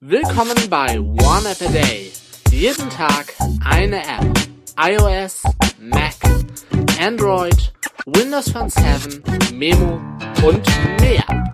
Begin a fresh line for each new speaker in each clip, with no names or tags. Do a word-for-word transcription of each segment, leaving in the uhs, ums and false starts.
Willkommen bei One App a Day. Jeden Tag eine App. iOS, Mac, Android, Windows Phone sieben, Memo und mehr.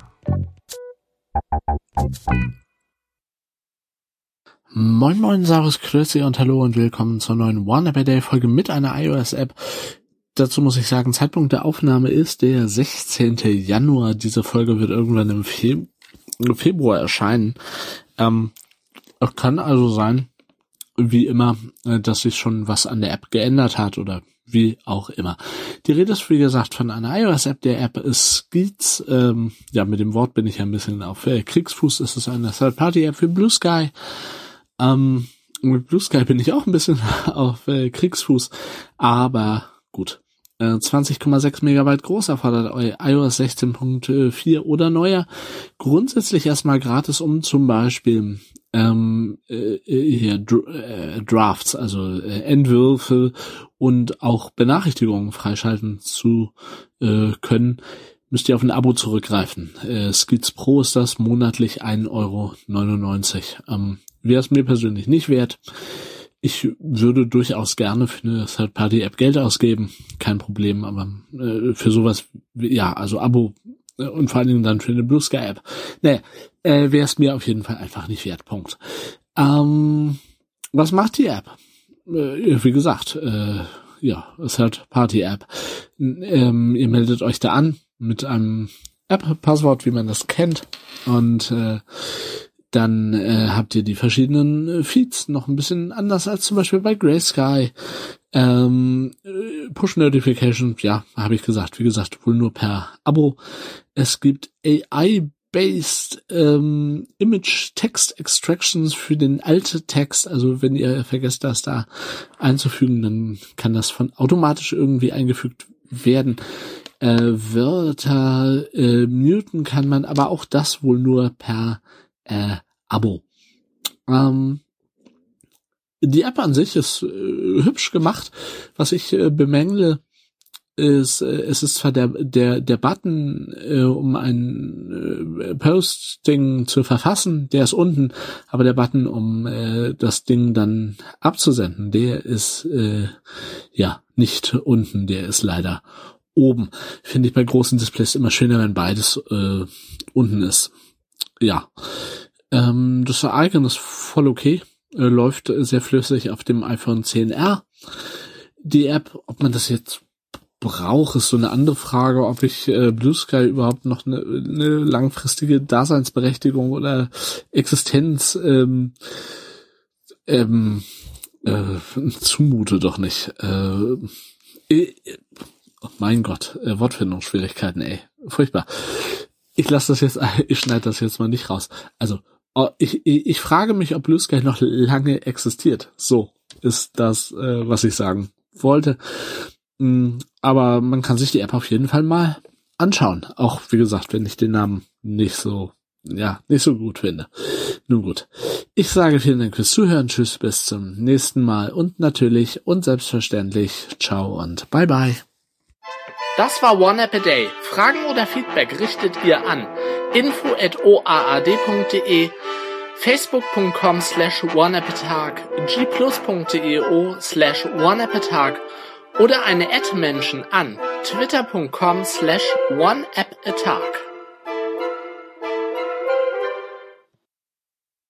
Moin moin, servus, grüezi und hallo und willkommen zur neuen One App a Day Folge mit einer iOS-App. Dazu muss ich sagen, Zeitpunkt der Aufnahme ist der sechzehnte Januar. Diese Folge wird irgendwann im, Fe- im Februar erscheinen. Ähm, es kann also sein, wie immer, dass sich schon was an der App geändert hat oder wie auch immer. Die Rede ist, wie gesagt, von einer iOS-App. Der App ist Skeets. Ähm, ja, mit dem Wort bin ich ja ein bisschen auf äh, Kriegsfuß. Es ist eine Third-Party-App für Blue Sky. Ähm, mit Blue Sky bin ich auch ein bisschen auf äh, Kriegsfuß, aber gut. Äh, zwanzig Komma sechs Megabyte groß, erfordert iOS sechzehn Punkt vier oder neuer. Grundsätzlich erstmal gratis, um zum Beispiel ähm, äh, hier Dr- äh, Drafts, also äh, Entwürfe und auch Benachrichtigungen freischalten zu äh, können. Müsst ihr auf ein Abo zurückgreifen. Äh, Skeets Pro ist das, monatlich ein Euro neunundneunzig. Ähm, wäre es mir persönlich nicht wert. Ich würde durchaus gerne für eine Third-Party-App Geld ausgeben. Kein Problem, aber äh, für sowas, ja, also Abo äh, und vor allen Dingen dann für eine Blue Sky App. Naja, äh, wäre es mir auf jeden Fall einfach nicht wert. Punkt. Ähm, was macht die App? Äh, wie gesagt, äh, ja, Third-Party-App. Ähm, ihr meldet euch da an mit einem App-Passwort, wie man das kennt, und äh, dann äh, habt ihr die verschiedenen äh, Feeds noch ein bisschen anders als zum Beispiel bei Graysky. Ähm, äh, Push-Notifications, ja, habe ich gesagt, wie gesagt, wohl nur per Abo. Es gibt A I-based ähm, Image-Text-Extractions für den alten Text. Also wenn ihr vergesst, das da einzufügen, dann kann das von automatisch irgendwie eingefügt werden. Äh, Wörter äh, muten kann man, aber auch das wohl nur per Äh, Abo. Ähm, die App an sich ist äh, hübsch gemacht. Was ich äh, bemängle, ist, äh, es ist zwar der der der Button, äh, um ein äh, Posting zu verfassen, der ist unten, aber der Button, um äh, das Ding dann abzusenden, der ist äh, ja nicht unten, der ist leider oben. Finde ich bei großen Displays immer schöner, wenn beides äh, unten ist. Ja, ähm, das Icon ist voll okay, äh, läuft sehr flüssig auf dem iPhone zehn R. Die App, ob man das jetzt braucht, ist so eine andere Frage, ob ich äh, Blue Sky überhaupt noch eine, eine langfristige Daseinsberechtigung oder Existenz ähm, ähm, äh, zumute doch nicht. Äh, äh, oh mein Gott, äh, Wortfindungsschwierigkeiten, ey, furchtbar. Ich lasse das jetzt, ich schneide das jetzt mal nicht raus. Also, ich, ich, ich frage mich, ob Blue Sky noch lange existiert. So ist das, äh, was ich sagen wollte. Aber man kann sich die App auf jeden Fall mal anschauen. Auch, wie gesagt, wenn ich den Namen nicht so, ja, nicht so gut finde. Nun gut. Ich sage vielen Dank fürs Zuhören. Tschüss, bis zum nächsten Mal. Und natürlich und selbstverständlich, ciao und bye bye.
Das war One App a Day. Fragen oder Feedback richtet ihr an info at o a a d punkt d e, facebook punkt com slash oneappatag, g plus punkt d e o slash oneappatag oder eine Ad-Menschen an twitter punkt com slash oneappatag.